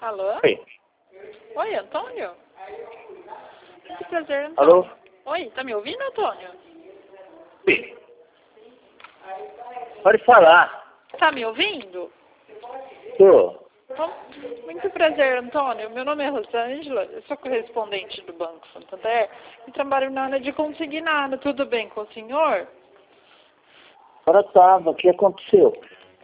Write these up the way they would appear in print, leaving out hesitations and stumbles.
Alô? Oi. Oi, Antônio? Que prazer, Antônio. Alô? Oi, tá me ouvindo, Antônio? Sim. Pode falar. Tá me ouvindo? Tô. Muito prazer, Antônio. Meu nome é Rosângela, eu sou correspondente do Banco Santander e trabalho na área de consignado. Tudo bem com o senhor? Agora tava. O que aconteceu?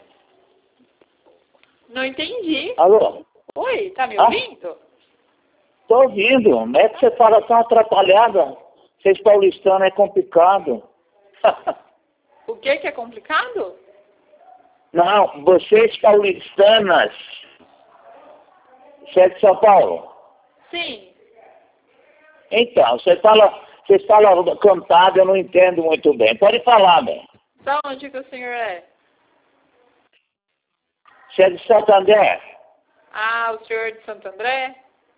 Não entendi. Alô? Oi, tá me Ah? ouvindo? Tô ouvindo. Como é que você fala tão atrapalhada? Vocês paulistanos é complicado. O que é complicado? Não, vocês paulistanas. Você é de São Paulo? Sim. Então, vocês falam cantado, eu não entendo muito bem. Pode falar, bem. Da onde que o senhor é? Você é de Santander? Ah, o senhor é de Santo André?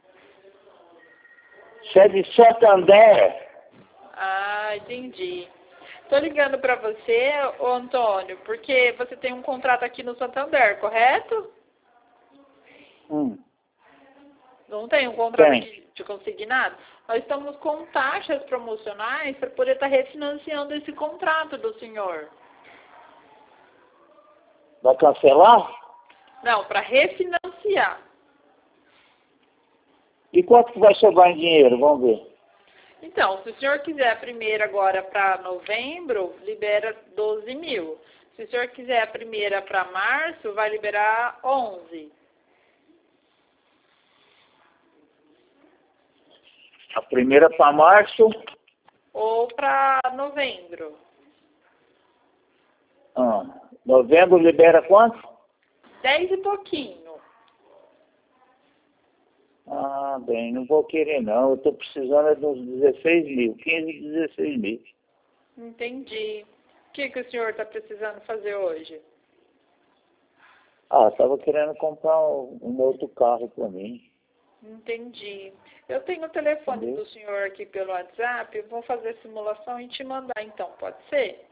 Você é de Santander? Ah, entendi. Tô ligando pra você, ô Antônio, porque você tem um contrato aqui no Santander, correto? Não tem um contrato Tem. aqui de consignado? Nós estamos com taxas promocionais para poder estar refinanciando esse contrato do senhor. Vai cancelar? Não, para refinanciar. E quanto que vai sobrar em dinheiro? Vamos ver. Então, se o senhor quiser a primeira agora para novembro, libera 12 mil. Se o senhor quiser a primeira para março, vai liberar 11. A primeira para março. Ou para novembro. Novembro libera quanto? 10 e pouquinho. Ah, bem, não vou querer não. Eu estou precisando de uns 16 mil. 15, 16 mil. Entendi. O que o senhor está precisando fazer hoje? Ah, estava querendo comprar um outro carro para mim. Entendi. Eu tenho o telefone Entendeu? do senhor aqui pelo WhatsApp. Eu vou fazer a simulação e te mandar então. Pode ser?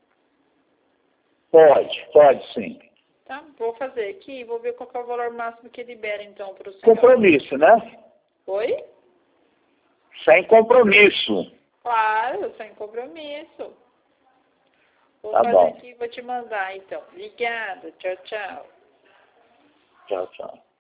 Pode sim. Tá? Vou fazer aqui e vou ver qual que é o valor máximo que libera então para o senhor. Compromisso, né? Oi? Sem compromisso. Claro, sem compromisso. Vou Tá fazer bom. aqui e vou te mandar então. Obrigada. Tchau, tchau. Tchau, tchau.